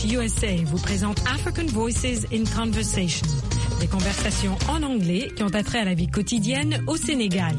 Coach USA vous présente African Voices in Conversation, des conversations en anglais qui ont attrait à la vie quotidienne au Sénégal.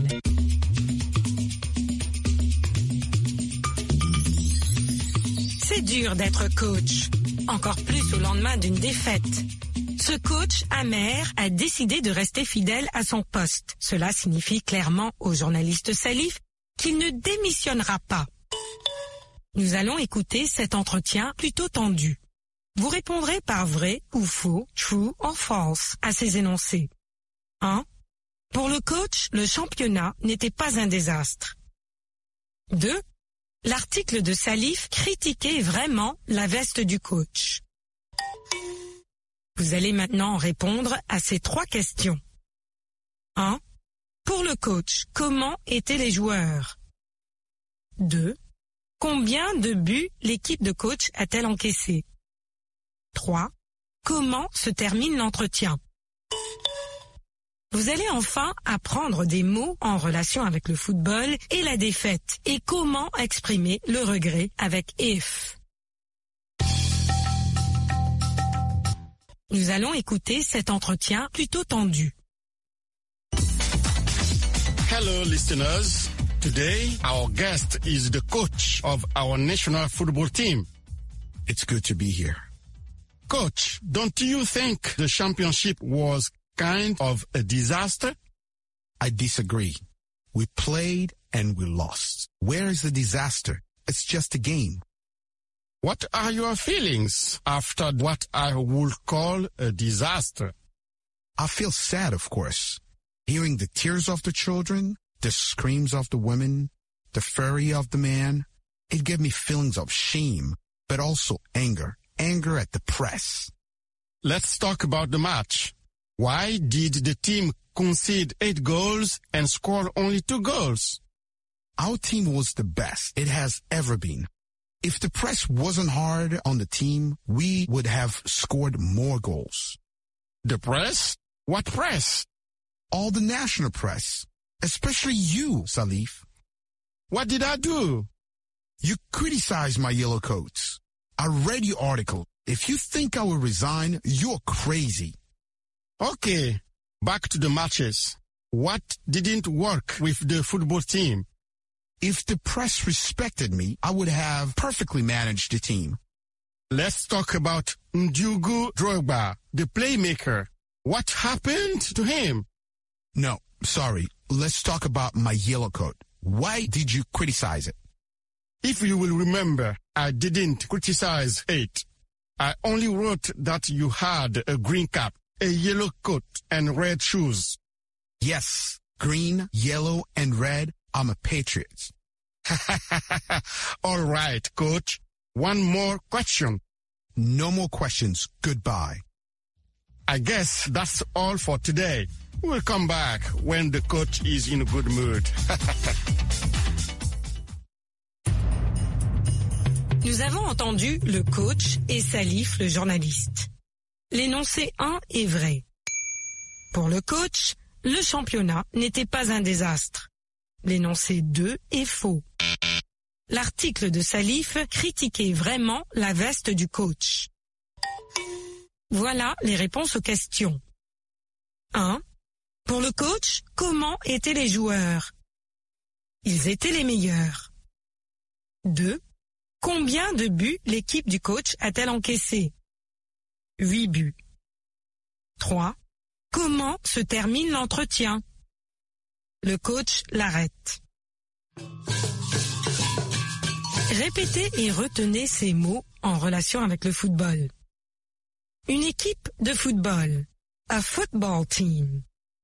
C'est dur d'être coach, encore plus au lendemain d'une défaite. Ce coach amer a décidé de rester fidèle à son poste. Cela signifie clairement au journaliste Salif qu'il ne démissionnera pas. Nous allons écouter cet entretien plutôt tendu. Vous répondrez par vrai ou faux, true or false, à ces énoncés. 1. Pour le coach, le championnat n'était pas un désastre. 2. L'article de Salif critiquait vraiment la veste du coach. Vous allez maintenant répondre à ces 3 questions. 1. Pour le coach, comment étaient les joueurs? 2. Combien de buts l'équipe de coach a-t-elle encaissé? 3. Comment se termine l'entretien? Vous allez enfin apprendre des mots en relation avec le football et la défaite et comment exprimer le regret avec if. Nous allons écouter cet entretien plutôt tendu. Hello, listeners. Today, our guest is the coach of our national football team. It's good to be here. Coach, don't you think the championship was kind of a disaster? I disagree. We played and we lost. Where is the disaster? It's just a game. What are your feelings after what I would call a disaster? I feel sad, of course. Hearing the tears of the children, the screams of the women, the fury of the man, it gave me feelings of shame, but also anger. Anger at the press. Let's talk about the match. Why did the team concede 8 goals and score only 2 goals? Our team was the best it has ever been. If the press wasn't hard on the team, we would have scored more goals. The press? What press? All the national press. Especially you, Salif. What did I do? You criticized my yellow coats. I read your article. If you think I will resign, you're crazy. Okay, back to the matches. What didn't work with the football team? If the press respected me, I would have perfectly managed the team. Let's talk about Ndiogu Drogba, the playmaker. What happened to him? No, sorry. Let's talk about my yellow coat. Why did you criticize it? If you will remember, I didn't criticize it. I only wrote that you had a green cap, a yellow coat, and red shoes. Yes, green, yellow, and red. I'm a patriot. All right, coach. One more question. No more questions. Goodbye. I guess that's all for today. We'll come back when the coach is in a good mood. Nous avons entendu le coach et Salif, le journaliste. L'énoncé 1 est vrai. Pour le coach, le championnat n'était pas un désastre. L'énoncé 2 est faux. L'article de Salif critiquait vraiment la veste du coach. Voilà les réponses aux questions. 1. Pour le coach, comment étaient les joueurs? Ils étaient les meilleurs. 2. Combien de buts l'équipe du coach a-t-elle encaissé? 8 buts. 3. Comment se termine l'entretien? Le coach l'arrête. Répétez et retenez ces mots en relation avec le football. Une équipe de football. A football team.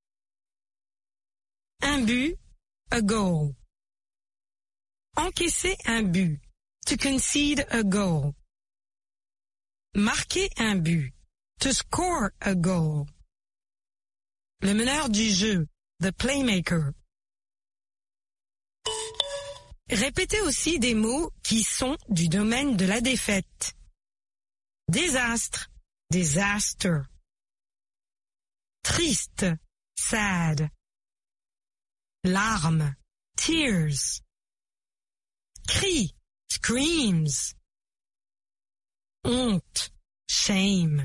Un but. A goal. Encaisser un but. To concede a goal. Marquer un but. To score a goal. Le meneur du jeu. The playmaker. Répétez aussi des mots qui sont du domaine de la défaite. Désastre. Disaster. Triste. Sad. Larmes. Tears. Cri. Screams. honte, shame.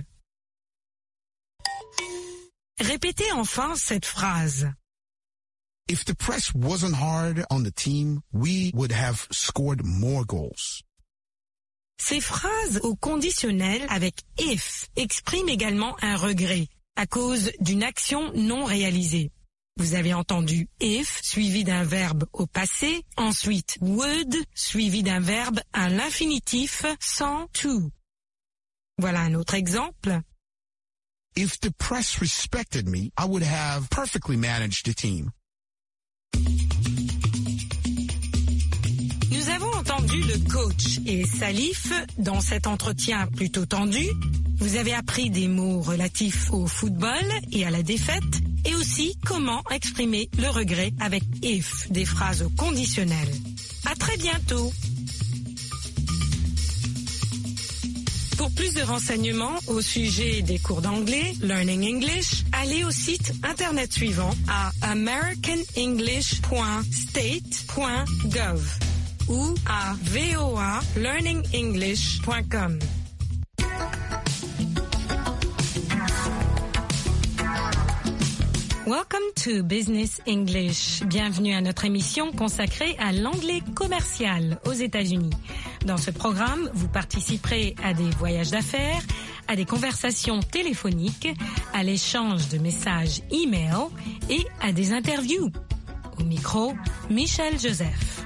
Répétez enfin cette phrase. If the press wasn't hard on the team, we would have scored more goals. Ces phrases au conditionnel avec if expriment également un regret à cause d'une action non réalisée. Vous avez entendu if suivi d'un verbe au passé, ensuite would suivi d'un verbe à l'infinitif sans to. Voilà un autre exemple. If the press respected me, I would have perfectly managed the team. Nous avons entendu le coach et Salif dans cet entretien plutôt tendu. Vous avez appris des mots relatifs au football et à la défaite et aussi comment exprimer le regret avec if, des phrases au conditionnel. À très bientôt. Pour plus de renseignements au sujet des cours d'anglais, Learning English, allez au site internet suivant à americanenglish.state.gov ou à voalearningenglish.com. Welcome to Business English. Bienvenue à notre émission consacrée à l'anglais commercial aux États-Unis. Dans ce programme, vous participerez à des voyages d'affaires, à des conversations téléphoniques, à l'échange de messages e-mail et à des interviews. Au micro, Michel Joseph.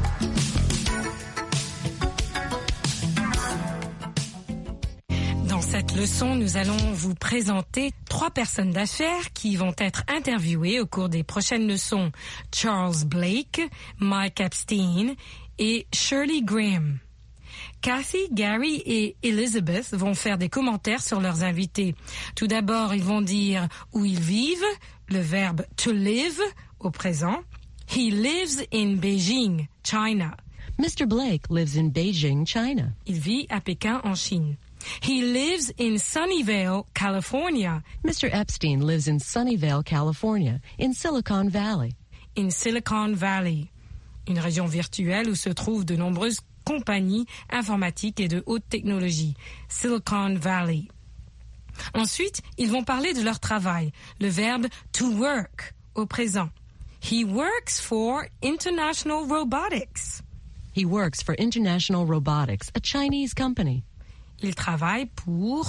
Dans cette leçon, nous allons vous présenter 3 personnes d'affaires qui vont être interviewées au cours des prochaines leçons. Charles Blake, Mike Epstein et Shirley Graham. Kathy, Gary et Elizabeth vont faire des commentaires sur leurs invités. Tout d'abord, ils vont dire où ils vivent, le verbe to live au présent. He lives in Beijing, China. Mr. Blake lives in Beijing, China. Il vit à Pékin, en Chine. He lives in Sunnyvale, California. Mr. Epstein lives in Sunnyvale, California, in Silicon Valley. In Silicon Valley, une région virtuelle où se trouvent de nombreuses compagnies informatiques et de haute technologie. Silicon Valley. Ensuite, ils vont parler de leur travail, le verbe to work au présent. He works for International Robotics. He works for International Robotics, a Chinese company. Il travaille pour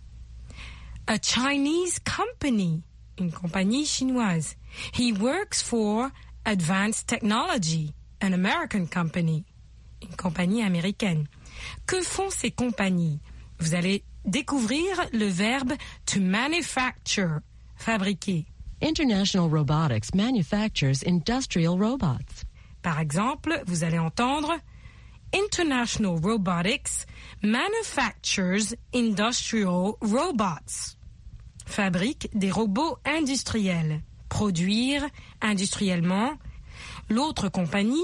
a Chinese company, une compagnie chinoise. He works for Advanced Technology, an American company, une compagnie américaine. Que font ces compagnies? Vous allez découvrir le verbe to manufacture, fabriquer. International Robotics manufactures industrial robots. Par exemple, vous allez entendre International Robotics manufactures industrial robots. Fabrique des robots industriels. Produire industriellement. L'autre compagnie,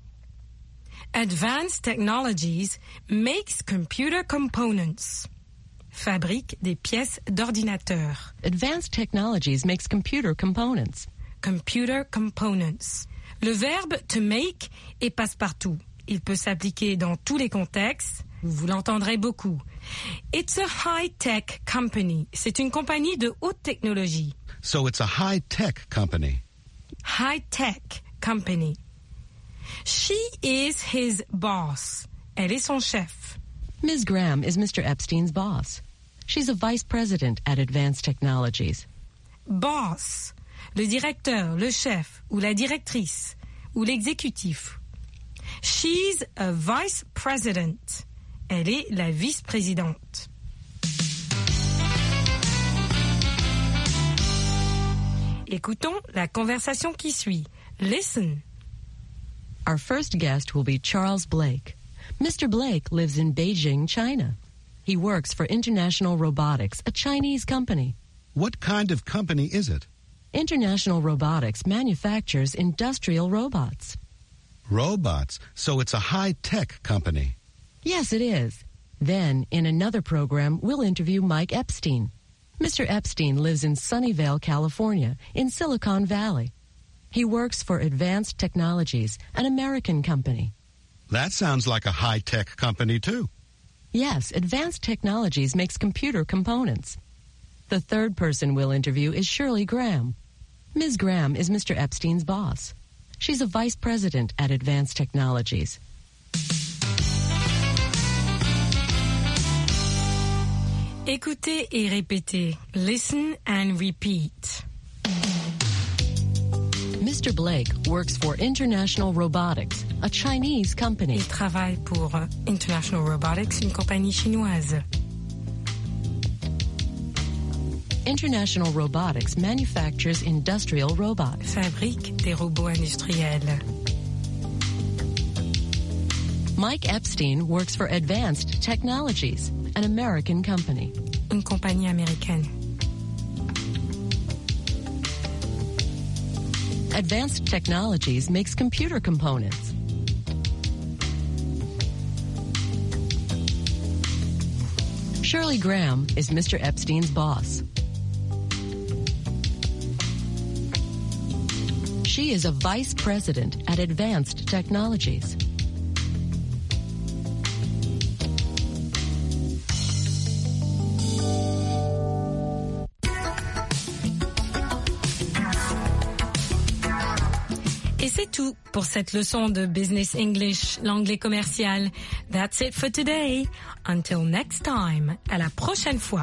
Advanced Technologies, makes computer components. Fabrique des pièces d'ordinateur. Advanced Technologies makes computer components. Computer components. Le verbe to make est passe-partout. Il peut s'appliquer dans tous les contextes. Vous l'entendrez beaucoup. It's a high-tech company. C'est une compagnie de haute technologie. So it's a high-tech company. High-tech company. She is his boss. Elle est son chef. Ms. Graham is Mr. Epstein's boss. She's a vice president at Advanced Technologies. Boss. Le directeur, le chef, ou la directrice, ou l'exécutif. She's a vice president. Elle est la vice-présidente. Écoutons la conversation qui suit. Listen. Our first guest will be Charles Blake. Mr. Blake lives in Beijing, China. He works for International Robotics, a Chinese company. What kind of company is it? International Robotics manufactures industrial robots. Robots. So it's a high-tech company. Yes, it is. Then, in another program, we'll interview Mike Epstein. Mr. Epstein lives in Sunnyvale, California, in Silicon Valley. He works for Advanced Technologies, an American company. That sounds like a high-tech company, too. Yes, Advanced Technologies makes computer components. The third person we'll interview is Shirley Graham. Ms. Graham is Mr. Epstein's boss. She's a vice president at Advanced Technologies. Écoutez et répétez. Listen and repeat. Mr. Blake works for International Robotics, a Chinese company. Il travaille pour International Robotics, une compagnie chinoise. International Robotics manufactures industrial robots. Fabrique des robots industriels. Mike Epstein works for Advanced Technologies, an American company. Une compagnie américaine. Advanced Technologies makes computer components. Shirley Graham is Mr. Epstein's boss. She is a vice president at Advanced Technologies. Et c'est tout pour cette leçon de Business English, l'anglais commercial. That's it for today. Until next time. À la prochaine fois.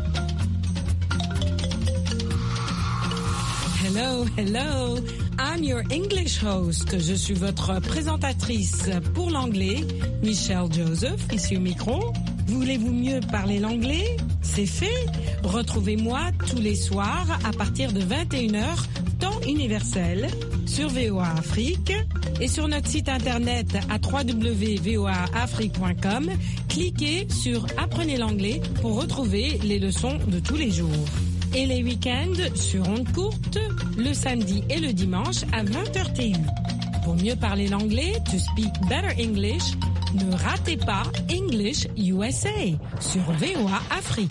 Hello, hello. I'm your English host. Je suis votre présentatrice pour l'anglais, Michelle Joseph, ici au micro. Voulez-vous mieux parler l'anglais? C'est fait. Retrouvez-moi tous les soirs à partir de 21h, temps universel, sur VOA Afrique et sur notre site internet à www.voaafrique.com. Cliquez sur Apprenez l'anglais pour retrouver les leçons de tous les jours. Et les week-ends sur ondes courtes, le samedi et le dimanche à 20h TU. Pour mieux parler l'anglais, to speak better English, ne ratez pas English USA sur VOA Afrique.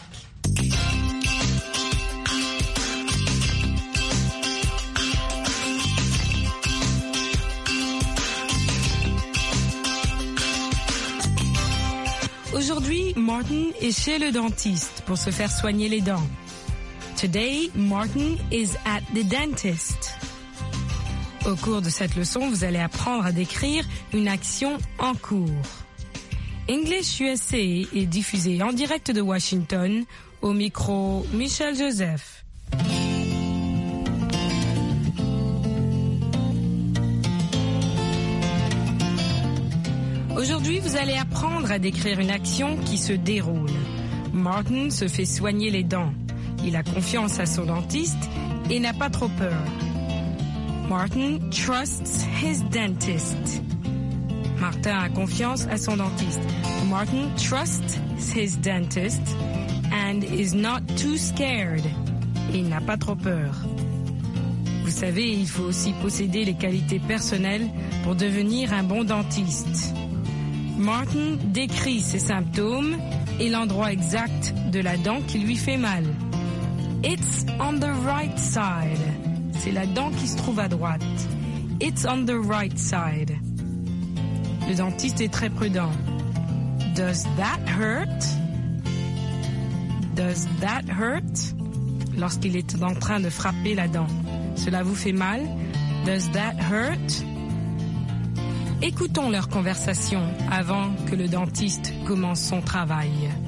Aujourd'hui, Martin est chez le dentiste pour se faire soigner les dents. Today, Martin is at the dentist. Au cours de cette leçon, vous allez apprendre à décrire une action en cours. English USA est diffusé en direct de Washington, au micro Michelle Joseph. Aujourd'hui, vous allez apprendre à décrire une action qui se déroule. Martin se fait soigner les dents. Il a confiance à son dentiste et n'a pas trop peur. Martin trusts his dentist. Martin a confiance à son dentiste. Martin trusts his dentist and is not too scared. Et il n'a pas trop peur. Vous savez, il faut aussi posséder les qualités personnelles pour devenir un bon dentiste. Martin décrit ses symptômes et l'endroit exact de la dent qui lui fait mal. It's on the right side. C'est la dent qui se trouve à droite. It's on the right side. Le dentiste est très prudent. Does that hurt? Does that hurt? Lorsqu'il est en train de frapper la dent. Cela vous fait mal? Does that hurt? Écoutons leur conversation avant que le dentiste commence son travail.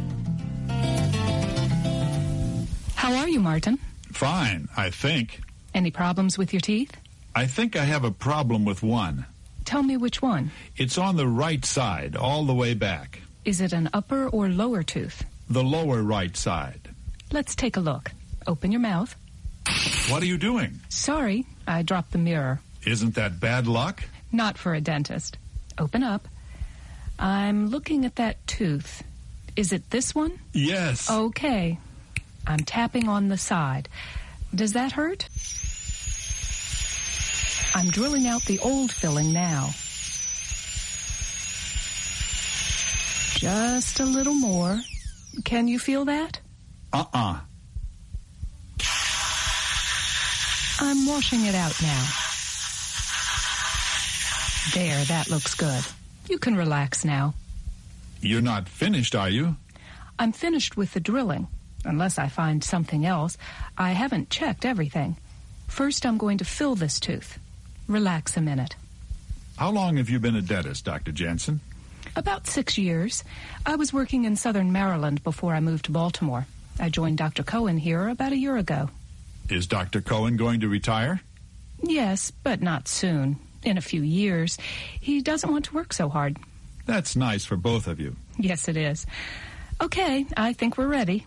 How are you, Martin? Fine, I think. Any problems with your teeth? I think I have a problem with one. Tell me which one. It's on the right side, all the way back. Is it an upper or lower tooth? The lower right side. Let's take a look. Open your mouth. What are you doing? Sorry, I dropped the mirror. Isn't that bad luck? Not for a dentist. Open up. I'm looking at that tooth. Is it this one? Yes. Okay. I'm tapping on the side. Does that hurt? I'm drilling out the old filling now. Just a little more. Can you feel that? Uh-uh. I'm washing it out now. There, that looks good. You can relax now. You're not finished, are you? I'm finished with the drilling, unless I find something else. I haven't checked everything. First, I'm going to fill this tooth. Relax a minute. How long have you been a dentist, Dr. Jansen? About 6 years. I was working in southern Maryland before I moved to Baltimore. I joined Dr. Cohen here about a year ago. Is Dr. Cohen going to retire? Yes, but not soon. In a few years. He doesn't want to work so hard. That's nice for both of you. Yes, it is. Okay, I think we're ready.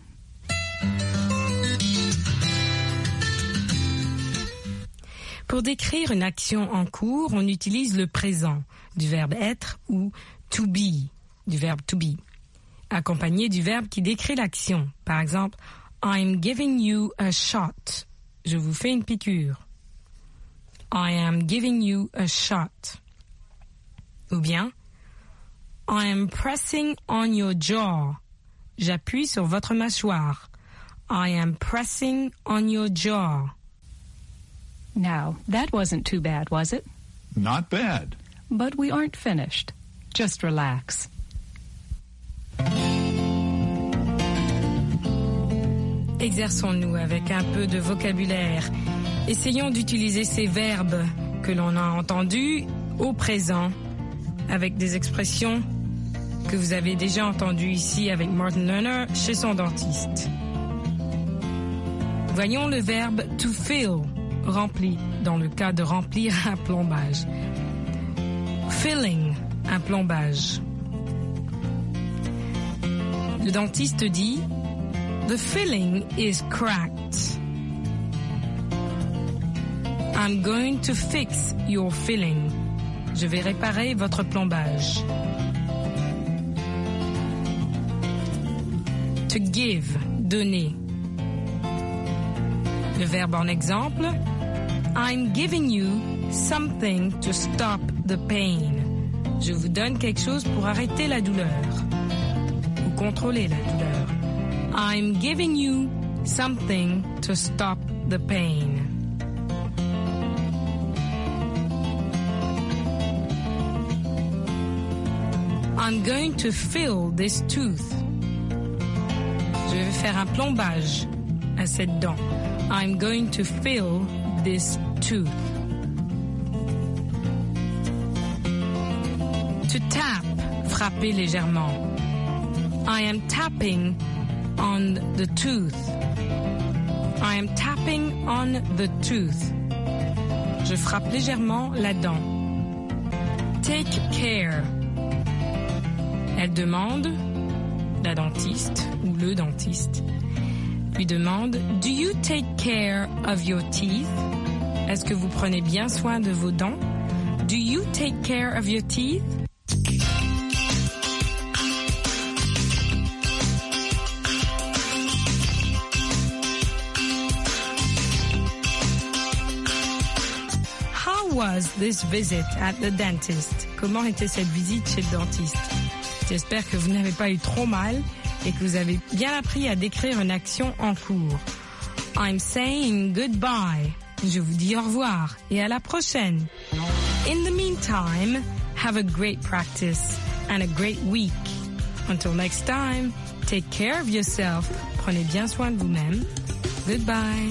Pour décrire une action en cours, on utilise le présent du verbe être ou to be du verbe to be, accompagné du verbe qui décrit l'action. Par exemple, I'm giving you a shot. Je vous fais une piqûre. I am giving you a shot. Ou bien, I am pressing on your jaw. J'appuie sur votre mâchoire. I am pressing on your jaw. Now, that wasn't too bad, was it? Not bad. But we aren't finished. Just relax. Exerçons-nous avec un peu de vocabulaire. Essayons d'utiliser ces verbes que l'on a entendus au présent avec des expressions que vous avez déjà entendues ici avec Martin Lerner chez son dentiste. Voyons le verbe to fill, rempli, dans le cas de remplir un plombage. Filling, un plombage. Le dentiste dit The filling is cracked. I'm going to fix your filling. Je vais réparer votre plombage. To give, donner. Le verbe en exemple, I'm giving you something to stop the pain. Je vous donne quelque chose pour arrêter la douleur ou contrôler la douleur. I'm giving you something to stop the pain. I'm going to fill this tooth. Je vais faire un plombage à cette dent. I'm going to fill this tooth. To tap, frapper légèrement. I am tapping on the tooth. I am tapping on the tooth. Je frappe légèrement la dent. Take care. Elle demande, la dentiste ou le dentiste, lui demande Do you take care of your teeth? Est-ce que vous prenez bien soin de vos dents? Do you take care of your teeth? How was this visit at the dentist? Comment était cette visite chez le dentiste? J'espère que vous n'avez pas eu trop mal et que vous avez bien appris à décrire une action en cours. I'm saying goodbye. Je vous dis au revoir et à la prochaine. In the meantime, have a great practice and a great week. Until next time, take care of yourself. Prenez bien soin de vous-même. Goodbye.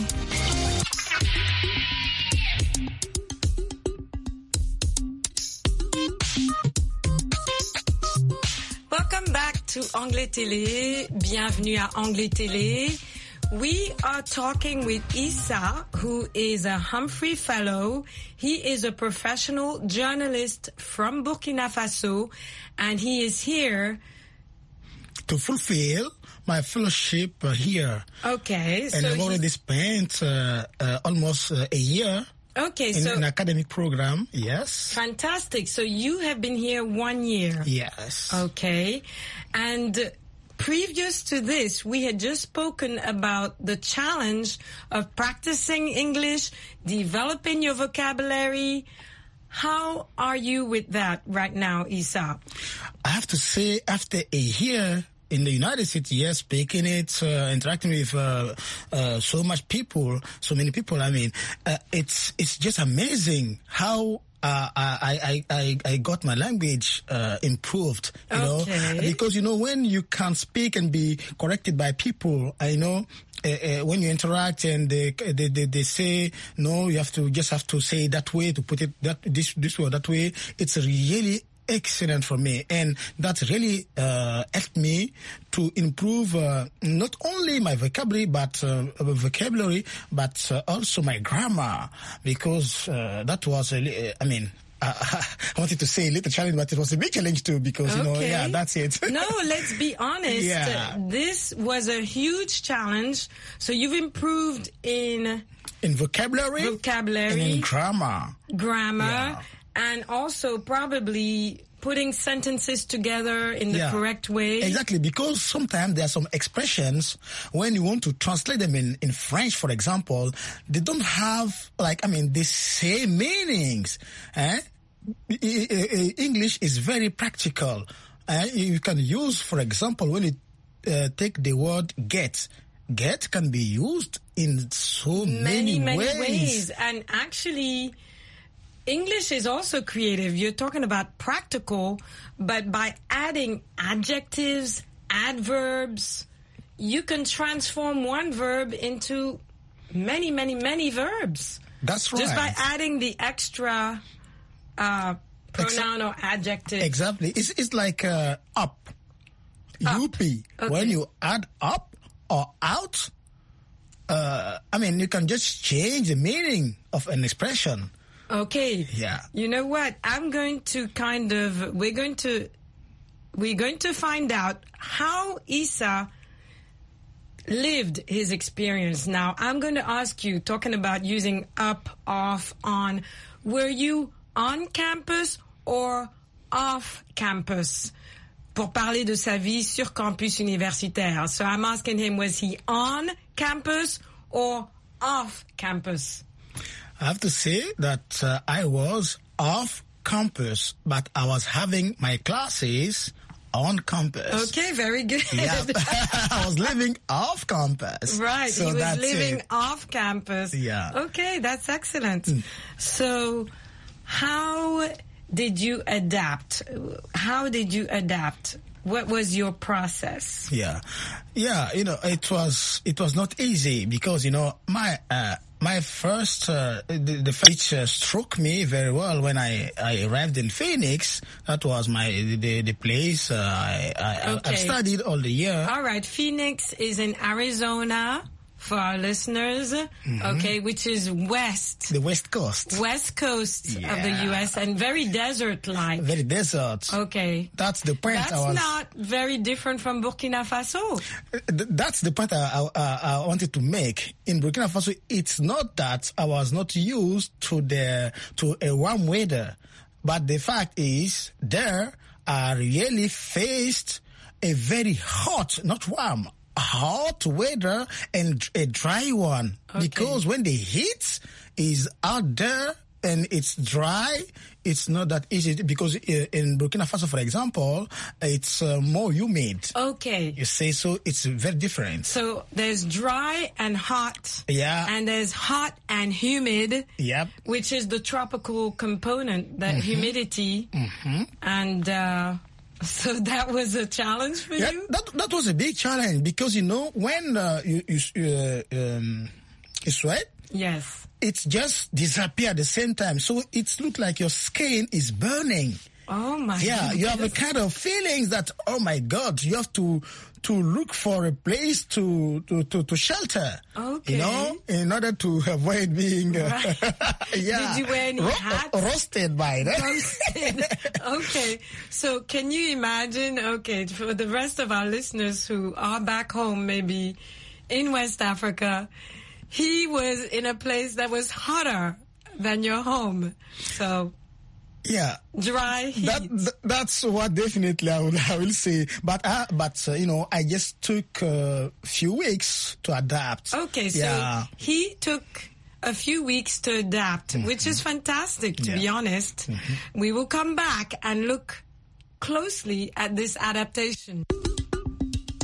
Welcome back to Anglais Télé. Bienvenue à Anglais Télé. We are talking with Issa, who is a Humphrey Fellow. He is a professional journalist from Burkina Faso, and he is here to fulfill my fellowship here. Okay. And so I've already spent almost a year. Okay, in so an academic program, yes. Fantastic. So you have been here 1 year. Yes. Okay. And previous to this, we had just spoken about the challenge of practicing English, developing your vocabulary. How are you with that right now, Issa? I have to say, after a year in the United States, yes, speaking it, interacting with so many people. I mean, it's just amazing how I got my language improved, you know, because, you know, when you can speak and be corrected by people, I know when you interact and they say, no, you have to say that way, to put it this way or that way, it's really excellent for me, and that really helped me to improve not only my vocabulary but also my grammar, because that was I wanted to say a little challenge, but it was a big challenge too, because, you know, yeah, that's it. No, let's be honest. Yeah. This was a huge challenge. So you've improved in vocabulary and in grammar. Yeah. And also probably putting sentences together in the correct way. Exactly, because sometimes there are some expressions, when you want to translate them in French, for example, they don't have, the same meanings. English is very practical. You can use, for example, when you take the word get. Get can be used in so many ways. And actually, English is also creative. You're talking about practical, but by adding adjectives, adverbs, you can transform one verb into many, many, many verbs. That's right. Just by adding the extra pronoun or adjective. Exactly. It's like up. UP. Okay. When you add up or out, you can just change the meaning of an expression. Okay. Yeah. You know what? we're going to find out how Issa lived his experience. Now, I'm going to ask you, talking about using up, off, on, were you on campus or off campus? Pour parler de sa vie sur campus universitaire. So I'm asking him, was he on campus or off campus? I have to say that I was off campus, but I was having my classes on campus. Okay, very good. Yeah, I was living off campus. Right, so he was living off campus. Yeah. Okay, that's excellent. So how did you adapt? What was your process? Yeah, it was not easy, because, my first, which struck me very well when I arrived in Phoenix. That was the place I've studied all the year. All right, Phoenix is in Arizona, for our listeners, okay, which is west. The West Coast. West Coast of the U.S. and very desert-like. Very desert. Okay. That's the point. That's not very different from Burkina Faso. That's the point I wanted to make. In Burkina Faso, it's not that I was not used to a warm weather, but the fact is there I really faced a very hot, not warm, hot weather and a dry one. Okay. Because when the heat is out there and it's dry, it's not that easy, because in Burkina Faso, for example, it's more humid. Okay. You say so, it's very different. So there's dry and hot. Yeah. And there's hot and humid. Yep. Which is the tropical component, that humidity. Mm-hmm. And so that was a challenge for you? That was a big challenge, because, when you sweat, yes, it just disappears at the same time. So it looks like your skin is burning. Oh my God. Yeah, you have a kind of feelings that, oh my God, you have to look for a place to shelter. Okay. In order to avoid being right. yeah. Did you wear any hats? Roasted by that. Roasted. Okay. So can you imagine, for the rest of our listeners who are back home, maybe in West Africa, he was in a place that was hotter than your home. So yeah, dry heat. That's what definitely I will say. But I just took a few weeks to adapt. Okay, so he took a few weeks to adapt, which is fantastic, to be honest. Mm-hmm. We will come back and look closely at this adaptation.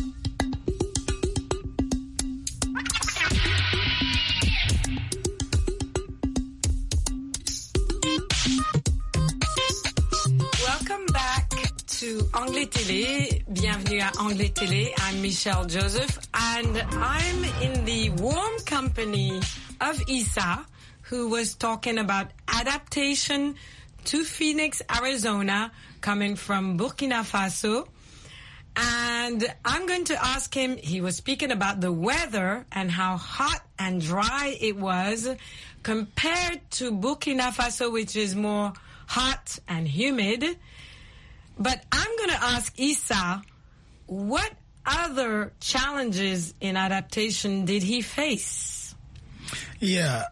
to Anglais Télé. Bienvenue à Anglais Télé. I'm Michelle Joseph, and I'm in the warm company of Issa, who was talking about adaptation to Phoenix, Arizona, coming from Burkina Faso. And I'm going to ask him, he was speaking about the weather and how hot and dry it was compared to Burkina Faso, which is more hot and humid. But I'm going to ask Issa, what other challenges in adaptation did he face? Yeah,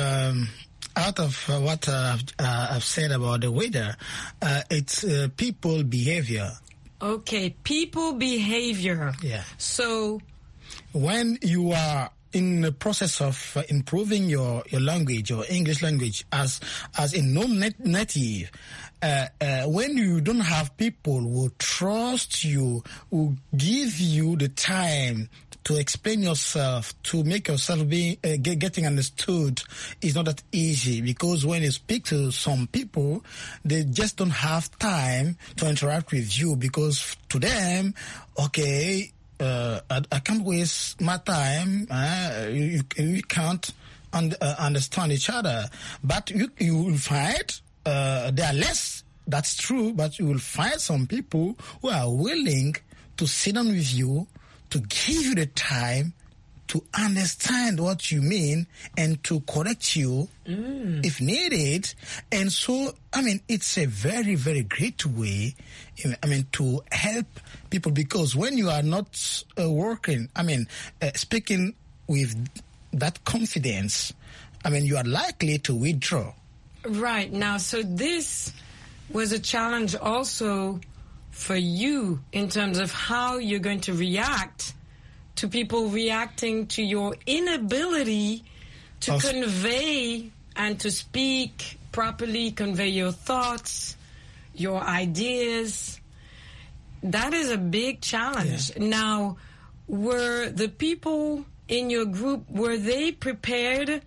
out of what I've said about the weather, it's people behavior. Okay, people behavior. Yeah. So when you are in the process of improving your language, your English language, as a non-native, when you don't have people who trust you, who give you the time to explain yourself, to make yourself getting understood, is not that easy, because when you speak to some people, they just don't have time to interact with you, because to them, okay, I can't waste my time. You can't understand each other. But you will find there are less. That's true. But you will find some people who are willing to sit down with you, to give you the time to understand what you mean and to correct you if needed. And so, it's a very, very great way, to help people, because when you are not working, speaking with that confidence, you are likely to withdraw. Right. Now, so this was a challenge also for you in terms of how you're going to react to people reacting to your inability to convey and to speak properly, convey your thoughts, your ideas. That is a big challenge. Yeah. Now, were the people in your group, were they prepared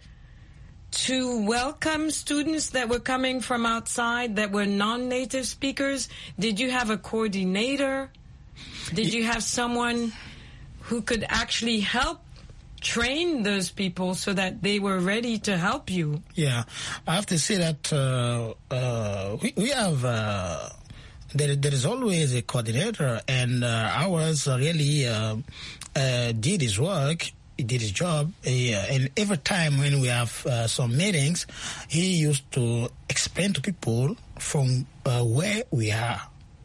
to welcome students that were coming from outside that were non-native speakers? Did you have a coordinator? Did you have someone who could actually help train those people so that they were ready to help you? Yeah, I have to say that we have... There is always a coordinator, and ours really did his work. He did his job, and every time when we have some meetings, he used to explain to people from where we are.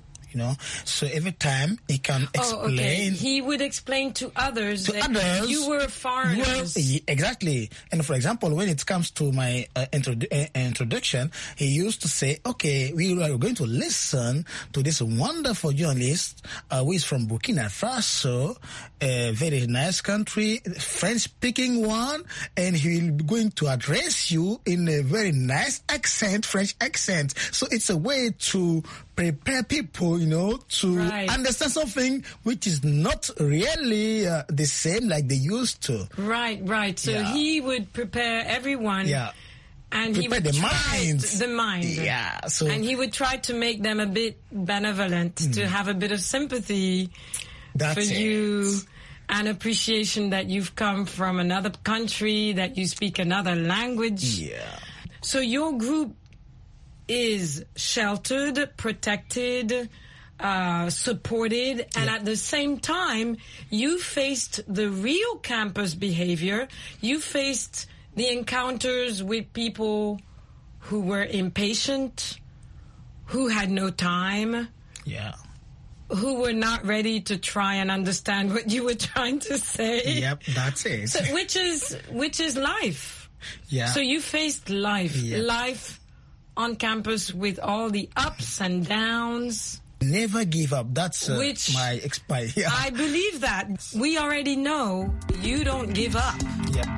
So every time he can explain. Oh, okay. He would explain to others that you were foreigners. Exactly. And for example, when it comes to my introduction, he used to say, okay, we are going to listen to this wonderful journalist who is from Burkina Faso, a very nice country, French-speaking one, and he will be going to address you in a very nice accent, French accent. So it's a way to prepare people, to understand something which is not really the same like they used to. Right. So he would prepare everyone. Yeah. And prepare he would the mind. Yeah. So, and he would try to make them a bit benevolent, to have a bit of sympathy for you, and appreciation that you've come from another country, that you speak another language. Yeah. So your group is sheltered, protected, supported, and at the same time, you faced the real campus behavior. You faced the encounters with people who were impatient, who had no time, who were not ready to try and understand what you were trying to say. Yep, that's it. So, which is life. Yeah. So you faced life. Yep. Life on campus with all the ups and downs. Never give up. That's my I believe that. We already know you don't give up. Yeah.